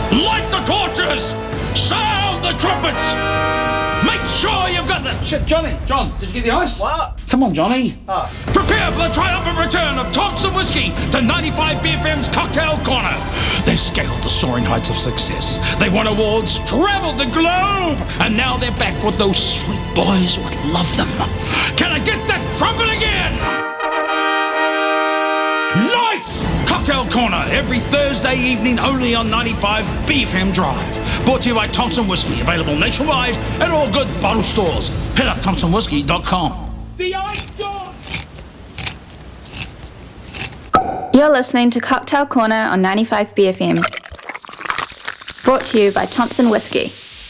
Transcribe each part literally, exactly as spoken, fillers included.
Light the torches! Sound the trumpets! Make sure you've got the... Shit, Johnny, John, did you get the ice? What? Come on, Johnny. Oh. Prepare for the triumphant return of Thompson Whiskey to ninety-five B F M's Cocktail Corner. They've scaled the soaring heights of success. They won awards, traveled the globe, and now they're back with those sweet boys who would love them. Can I get that trumpet again? Nice! Cocktail Corner, every Thursday evening only on ninety-five B F M Drive. Brought to you by Thompson Whiskey, available nationwide at all good bottle stores. Hit up thompson whiskey dot com. The ice door! You're listening to Cocktail Corner on ninety-five B F M. Brought to you by Thompson Whiskey.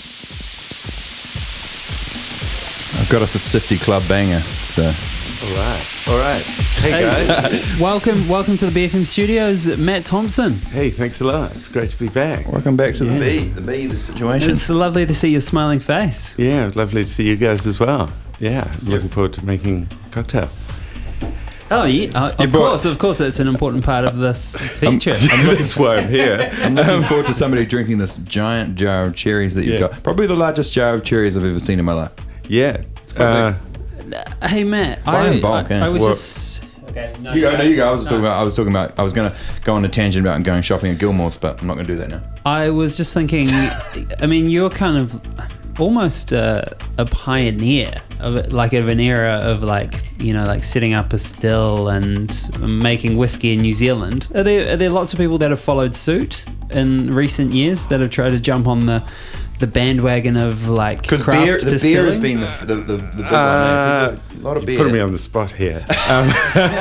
I've got us a Sifty Club banger, so... All right, all right. Hey, Hey. guys. welcome, welcome to the B F M studios, Matt Thompson. Hey, thanks a lot. It's great to be back. Welcome back to Yeah. the B, the B, the situation. It's lovely to see your smiling face. Yeah, lovely to see you guys as well. Yeah, looking forward to making cocktail. Oh, yeah, uh, of brought- course, of course, that's an important part of this feature. That's why I'm here. I'm looking forward to somebody drinking this giant jar of cherries that you've Yeah. got. Probably the largest jar of cherries I've ever seen in my life. Yeah. quite Uh, Hey, Matt, Buy I, in bulk, I, eh? I was What? just. Okay, no, You go, no, you go. I was talking about. I was talking about. I was going to go on a tangent about going shopping at Gilmore's, but I'm not going to do that now. I was just thinking. I mean, you're kind of almost a, a pioneer of it, like of an era of like you know like setting up a still and making whiskey in New Zealand. Are there are there lots of people that have followed suit in recent years that have tried to jump on the the bandwagon of like Because craft beer, the distilling? beer has been the the, the, the big Uh, one. Man. A lot of you beer. putting me on the spot here. Um,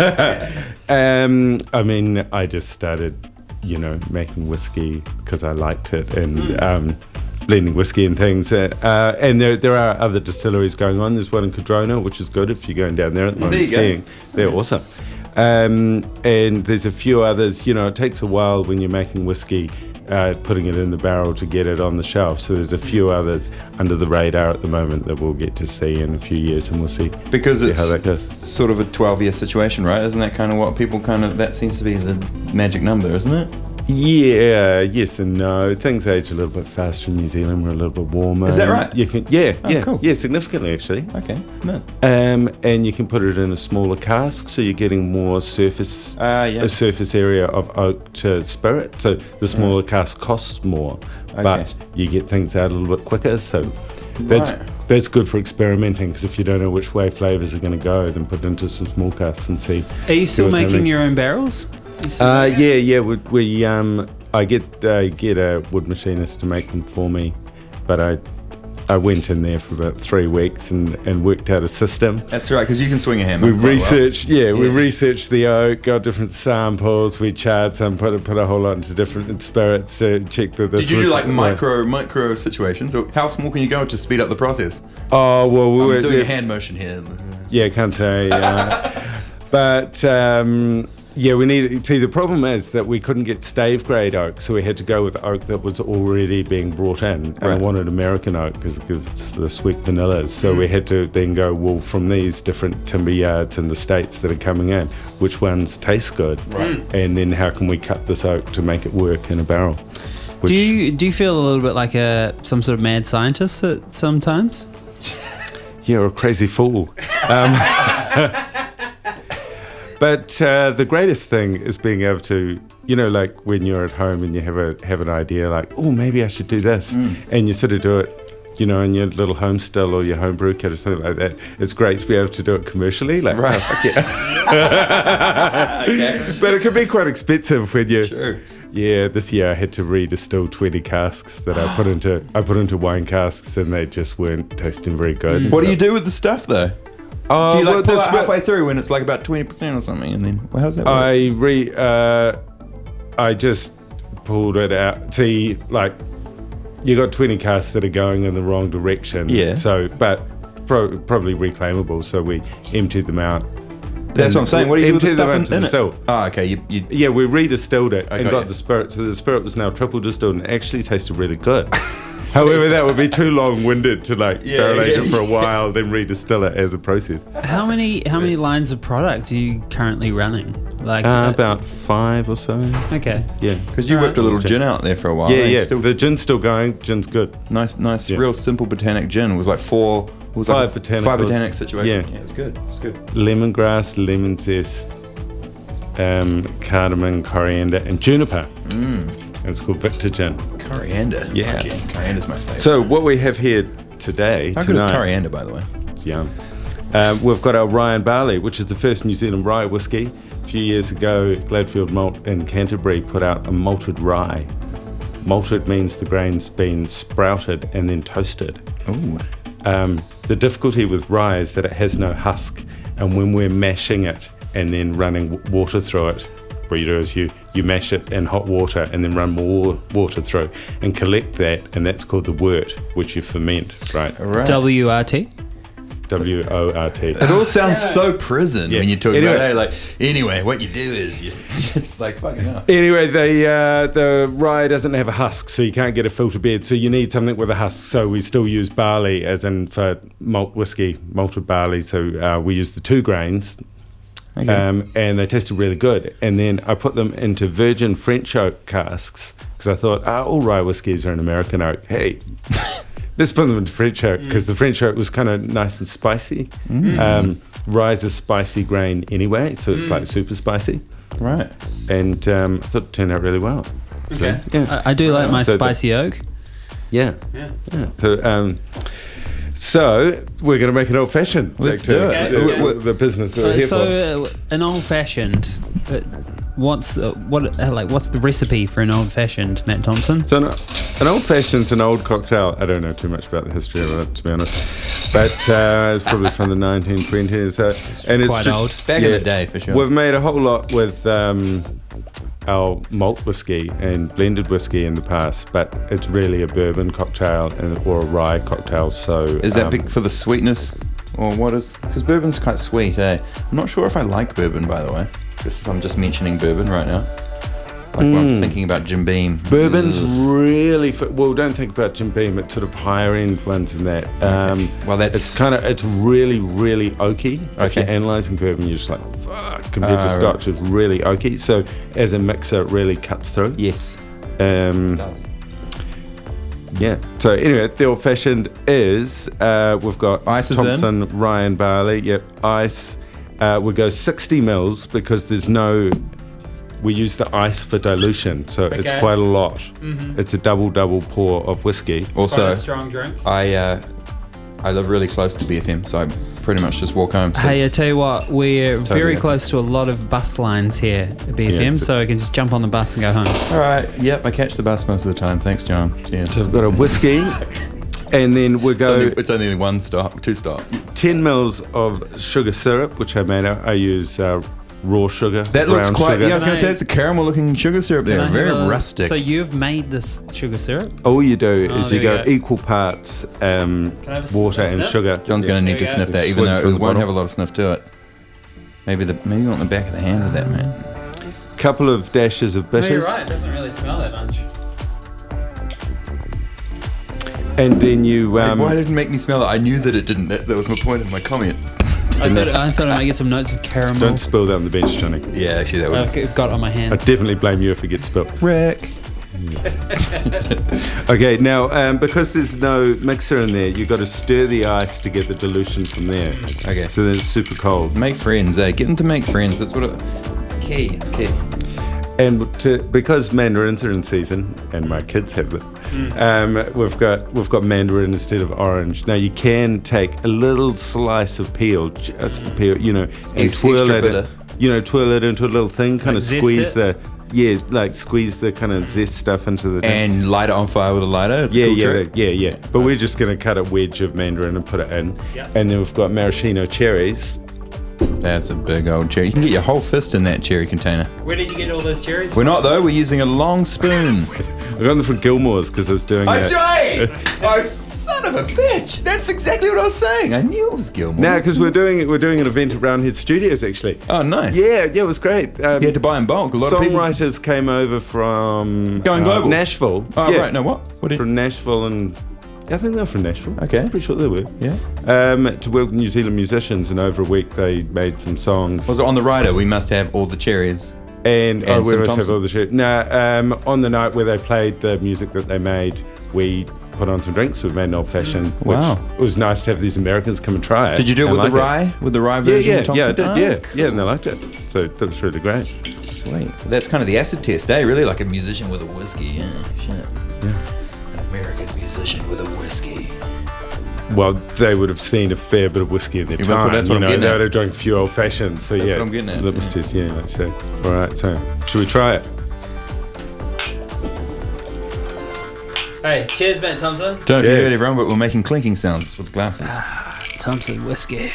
um, I mean, I just started, you know, making whiskey because I liked it and Hmm. um, blending whiskey and things. Uh, uh, and there there are other distilleries going on. There's one in Cardrona, which is good if you're going down there at the There moment you go. skiing. They're awesome. Um, and there's a few others. You know, it takes a while when you're making whiskey. Uh, putting it in the barrel to get it on the shelf. So there's a few others under the radar at the moment that we'll get to see in a few years, and we'll see Because see it's how that goes. sort of a twelve-year situation, right? Isn't that kind of what people kind of... That seems to be the magic number, isn't it? Yeah, yes and no. Things age a little bit faster in New Zealand. We're a little bit warmer. Is that and right? You can, yeah, Oh, yeah, cool. yeah, significantly actually. Okay. No. Um, and you can put it in a smaller cask, so you're getting more surface, Ah, yeah. a surface area of oak to spirit. So the smaller cask costs more, but you get things out a little bit quicker. So that's Right. that's good for experimenting. Because if you don't know which way flavors are going to go, then put it into some small casks and see. Are you still what's making happening. your own barrels? You still Uh, making- yeah, yeah. We, we um, I get uh, get a wood machinist to make them for me, but I I went in there for about three weeks and, and worked out a system. That's right, because you can swing a hammer. We quite well. researched, yeah, we Yeah. researched the oak, got different samples, we charred some, put a, put a whole lot into different spirits, uh, checked that this Did you was, do like uh, micro micro situations? Or how small can you go to speed up the process? Oh well, we I'm were doing yeah, a hand motion here. yeah, can't say. Uh, but um, yeah, we need. See, the problem is that we couldn't get stave grade oak, so we had to go with oak that was already being brought in, and I Right. wanted American oak because it gives the sweet vanillas. So we had to then go, well, from these different timber yards in the states that are coming in, which ones taste good, Right. and then how can we cut this oak to make it work in a barrel? Which, Do you do you feel a little bit like a some sort of mad scientist at sometimes? You're a crazy fool. Um, but uh, the greatest thing is being able to, you know, like when you're at home and you have a have an idea, like, oh, maybe I should do this, and you sort of do it, you know, in your little home still or your home brew kit or something like that. It's great to be able to do it commercially, like, Right. Okay. okay. but it can be quite expensive when you. Sure. Yeah, this year I had to redistill twenty casks that I put into I put into wine casks, and they just weren't tasting very good. What do So- you do with the stuff though? Oh, Do you like well, pull this out bit- halfway through when it's like about twenty percent or something, and then well, how does that work? I re uh, I just pulled it out. See, like you got twenty casks that are going in the wrong direction. Yeah. So, but pro- probably reclaimable. So we emptied them out. That's what I'm saying. What do you do with the Empty them stuff in, into in the it? still. Oh, okay. You, you, Yeah, we redistilled it I and got got you. the spirit. So the spirit was now triple distilled and actually tasted really good. However, that would be too long-winded to like Yeah, barrelate yeah, it for a yeah. while, then redistill it as a process. How many how many lines of product are you currently running? Like Uh, about five or so. okay. Yeah. Because you Alright. whipped a little gin out there for a while. Yeah, eh? yeah. Still The gin's still going. Gin's good. nice, nice, Yeah. real simple botanic gin. It was like four. It was Five like a botanicals. Five botanic situation. Yeah. yeah, it's good. It's good. Lemongrass, lemon zest, um, cardamom, coriander, and juniper. Mm. And it's called Victor Gin. Coriander. Yeah. Okay. Coriander's my favorite. So what we have here today, How good is tonight, coriander, by the way? Yum. Um, we've got our Rye and Barley, which is the first New Zealand rye whiskey. A few years ago, Gladfield Malt in Canterbury put out a malted rye. Malted means the grain's been sprouted and then toasted. Ooh. Um, the difficulty with rye is that it has no husk, and when we're mashing it and then running w- water through it, what you do is you, you mash it in hot water and then run more water through and collect that, and that's called the wort, which you ferment, right? All right. W R T. W O R T. It all sounds so prison Yeah. when you talk Anyway. about it. Like, anyway, what you do is you, it's like fucking hell. Anyway, the uh, the rye doesn't have a husk, so you can't get a filter bed. So you need something with a husk. So we still use barley, as in for malt whiskey, malted barley. So uh, we use the two grains, Okay. um, and they tasted really good. And then I put them into virgin French oak casks because I thought, oh, all rye whiskies are an American oak. Hey. Let's put them into French oak because the French oak was kind of nice and spicy. Um, rye is a spicy grain anyway, so it's like super spicy. Right. And um, I thought it turned out really well. Okay. So, yeah. I, I do like my So the- spicy oak. Yeah. Yeah. Yeah. So, um, so we're going to make an old fashioned. Let's back to do it. The, Okay. the- the business that we're Uh, here so for. uh, an old fashioned. Uh, what's uh, what uh, like? What's the recipe for an old fashioned, Matt Thompson? So an, an old fashioned's an old cocktail. I don't know too much about the history of it, to be honest. But uh, it's probably from the nineteen twenties. Uh, and it's Quite ju- old. Back in the day, for sure. We've made a whole lot with um, our malt whiskey and blended whiskey in the past, but it's really a bourbon cocktail and, or a rye cocktail. So Is that um, big for the sweetness? Or what is... Because bourbon's quite sweet, eh? I'm not sure if I like bourbon, by the way. Just if I'm just mentioning bourbon right now. Like when I'm thinking about Jim Beam. Bourbon's Ugh. really f- well. Don't think about Jim Beam. It's sort of higher end ones in that. Um, Well, that's- it's kind of it's really really oaky. If Okay. you're analysing bourbon, you're just like fuck. Compared to Ah, Scotch, it's really oaky. So as a mixer, it really cuts through. Yes. Um, yeah. So anyway, the old fashioned is uh, we've got Ice is in. Thompson, Rye and Barley. Yep, ice. Uh, we go sixty mils because there's no. We use the ice for dilution, so it's Okay. quite a lot. It's a double double pour of whiskey. Also, strong drink. I uh, I live really close to B F M, so I pretty much just walk home. So Hey, I it's- tell you what, we're totally very okay. close to a lot of bus lines here at B F M, Yeah, it's- so I can just jump on the bus and go home. All right. Yep, I catch the bus most of the time. Thanks, John. Cheers. So we've got a whiskey, and then we It's go only, it's only one stop, two stops. ten mils of sugar syrup, which I made. I use uh, raw sugar. That looks brown quite. Sugar. Yeah, I was Can going to say I- it's a caramel-looking sugar syrup Can I there. have Very a- rustic. So you've made this sugar syrup? All you do Oh, is you there we go go. equal parts um, Can I have a s- water a and sniff? sugar. John's Yeah. going to need to There we sniff go. that, even Swig though from it the won't bottle. have a lot of sniff to it. Maybe the maybe on the back of the hand with that, mate. Couple of dashes of bitters, It doesn't really smell that much. and then you. Um, Why did it make me smell it? I knew that it didn't. That, that was my point of my comment. I thought, I thought I might get some notes of caramel. don't spill that on the bench, Johnny. Yeah, actually, that would. I've got it on my I hands. definitely blame you if it gets spilled. Wreck. Okay, now um, because there's no mixer in there, you've got to stir the ice to get the dilution from there. Okay. So then it's super cold. Make friends, eh? Get them to make friends. That's what it, it's key. It's key. And to, because mandarins are in season, and my kids have them, um, we've got we've got mandarin instead of orange. Now you can take a little slice of peel, just the peel, you know, and Ex- twirl extra it, bitter. you know, twirl it into a little thing, kind Like of zest squeeze it? the, yeah, like squeeze the kind of zest stuff into the. thing. And light it on fire with a lighter. It's a Yeah, cool yeah, trick. that- yeah, yeah. But we're just going to cut a wedge of mandarin and put it in. Yep. And then we've got maraschino cherries. That's a big old cherry. You can get your whole fist in that cherry container. Where did you get all those cherries? We're not though. We're using a long spoon. I got them from Gilmore's because I was doing I'm that. trying. I'm so Son of a bitch! That's exactly what I was saying. I knew it was Gilmore. No, because we're doing we're doing an event around his studios actually. Oh, nice. Yeah, yeah, it was great. Um, You had to buy in bulk. A lot of people. songwriters came over from Going uh, global? Nashville. Oh, yeah, right. No, what? What did from Nashville and yeah, I think they were from Nashville. Okay. I'm pretty sure they were. Yeah. Um, to work with New Zealand musicians, and over a week they made some songs. Was it on the rider? We must have all the cherries. And, And oh, we some must have Thompson? all the shit. No, um, on the night where they played the music that they made, we put on some drinks. We made an old fashioned, which Wow. it was nice to have these Americans come and try it. Did you do it and with the like rye? With the rye Yeah, version yeah, of Thompson? yeah, I did, Oh, yeah, yeah, and they liked it. So that was really great. Sweet. That's kind of the acid test, eh? Really like a musician with a whiskey. Yeah, shit. Yeah. An American musician with a whiskey. Well, they would have seen a fair bit of whiskey in their Yeah, that's what- time. that's what you I'm know, getting they at. would have drunk a few old fashions. So That's yeah, what I'm getting at, litmus yeah. test, yeah, like so. All right, so should we try it? Hey, cheers, mate, Thompson. Don't know if you Yes. heard everyone, but we're making clinking sounds with glasses. Thompson whiskey.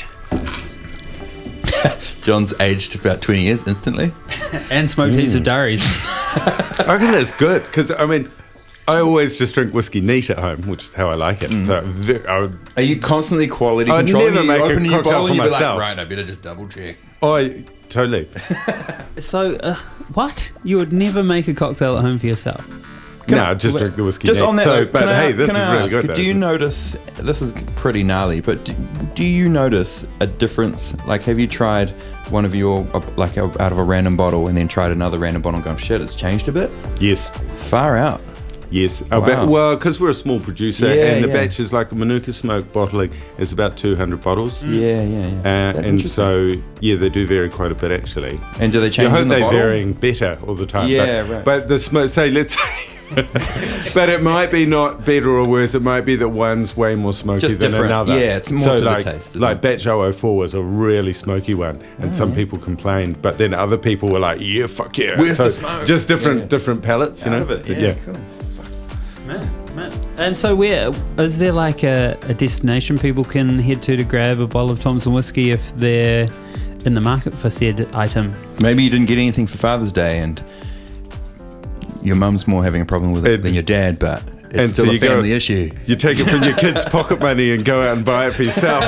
John's aged about twenty years instantly. And smoked heaps of durries. I reckon that's good because I mean, I always just drink whiskey neat at home, which is how I like it. Mm. So ve- I would, Are you constantly quality I'd controlling? never You make a open your cocktail bottle for and you'd be myself. like, right, I better just double check. I totally. So, uh, what? You would never make a cocktail at home for yourself? No, just drink the whiskey Just neat. on that, So, though, but can I, hey, this can is I really ask, good. Though, do you isn't it? notice, this is pretty gnarly, but do, do you notice a difference? Like, have you tried one of your, uh, like, out of a random bottle and then tried another random bottle and gone, shit, it's changed a bit? Yes. Far out. Yes. Our Wow. ba- well, because we're a small producer, Yeah, and the yeah. batch is like Manuka Smoke bottling is about two hundred bottles. Yeah, yeah, yeah. Uh, Mm. That's and interesting. so, yeah, they do vary quite a bit actually. And do they I change hope in the they're bottle? varying better all the time. Yeah, but, right. But the smoke, say, let's say, but it might be not better or worse. It might be that one's way more smoky Just than different. another. Yeah, it's more so to the like, taste, isn't Like it? batch oh oh four was a really smoky one, and Oh, some yeah. people complained, but then other people were like, "Yeah, fuck yeah." Where's so the smoke? Just different, Yeah. different palettes, you Out know. of it. But Yeah, cool. Man, man. And so, where is there like a, a destination people can head to to grab a bottle of Thompson whiskey if they're in the market for said item? Maybe you didn't get anything for Father's Day and your mum's more having a problem with it And- than your dad, but it's and still so a you go- family issue. You take it from your kids' pocket money and go out and buy it for yourself.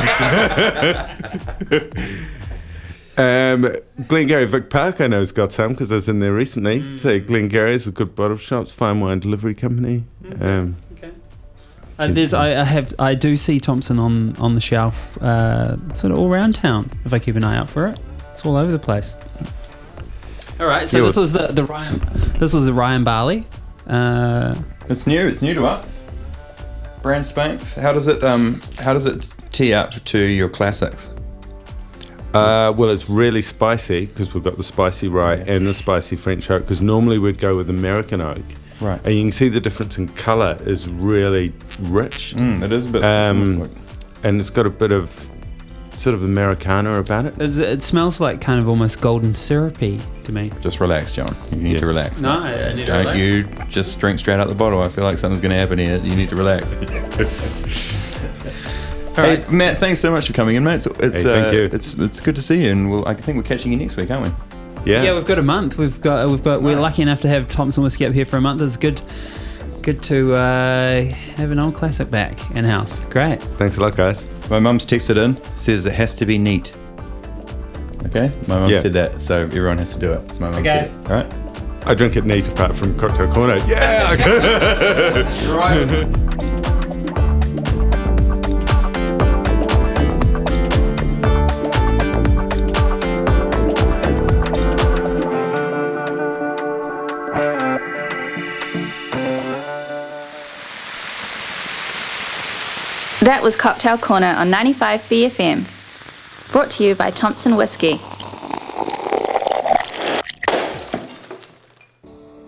um, Glengarry Vic Park, I know, has got some because I was in there recently. Mm. So Glengarry's a good bottle shops, fine wine delivery company. Um, Okay. Uh, there's, I, I have, I do see Thompson on on the shelf, uh, sort of all around town. If I keep an eye out for it, it's all over the place. All right, so Yeah, this was the the Ryan, this was the Ryan Barley. Uh, It's new. It's new to us. Brand Spanks. How does it um How does it tee up to your classics? uh, well, it's really spicy because we've got the spicy rye and the spicy French oak. Because normally we'd go with American oak, Right. and you can see the difference in colour is really rich. Mm, it is a bit. it's Um, almost like- and it's got a bit of sort of Americana about it. it's- it smells like kind of almost golden syrupy to me. just relax, John. You need Yeah. to relax. No, I, I need to Don't relax. you just drink straight out the bottle. I feel like something's going to happen here. You need to relax. All Hey, right. Matt, thanks so much for coming in, mate. It's it's, Hey, thank uh, you. it's it's good to see you, and we'll, I think we're catching you next week, aren't we? Yeah. Yeah, we've got a month. We've got we've got. We're Nice. lucky enough to have Thompson whiskey up here for a month. It's good, good to uh, have an old classic back in house. Great. Thanks a lot, guys. My mum's texted in, says it has to be neat. Okay? My mum Yeah. said that, so everyone has to do it. So my mum Okay. said it. All right? I drink it neat apart from Cocktail Corner. Yeah! Right. That was Cocktail Corner on ninety-five B F M. Brought to you by Thompson Whiskey.